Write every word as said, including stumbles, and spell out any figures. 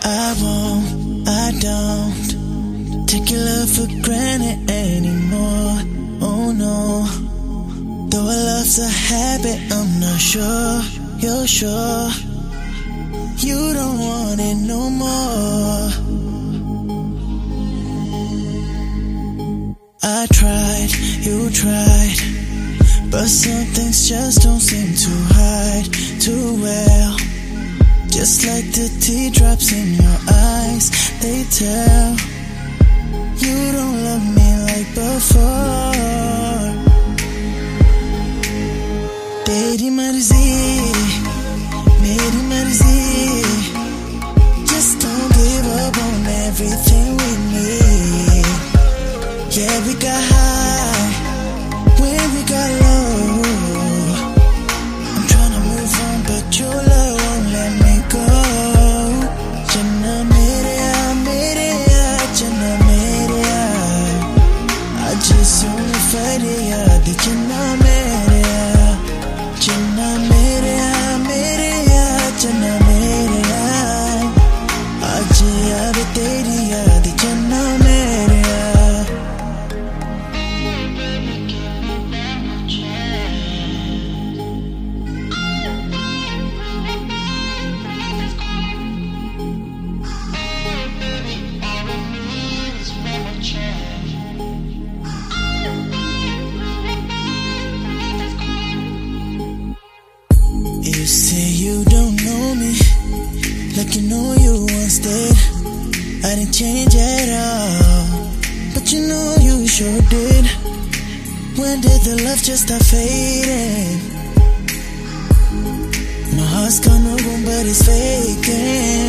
I won't, I don't take your love for granted anymore. Oh no. Though our love's a habit, I'm not sure you're sure you don't want it no more. I tried, you tried, but some things just don't seem to hide too well. Just like the teardrops in your eyes, they tell you don't love me like before. तेरी मर्जी, मेरी मर्जी. Just don't give up on everything we need. Yeah, we got high when we got low. I'm tryna move on, but your love won't let me go. Janna mere ya, mere ya, janna mere ya. Aaj sun faryad, janna mere ya, janna mere ya, mere ya, janna mere ya. Aaj aave teri yaad, janna mere ya. You say you don't know me like you know you once did. I didn't change at all, but you know you sure did. When did the love just start fading? My heart's gonna roam, but it's faking.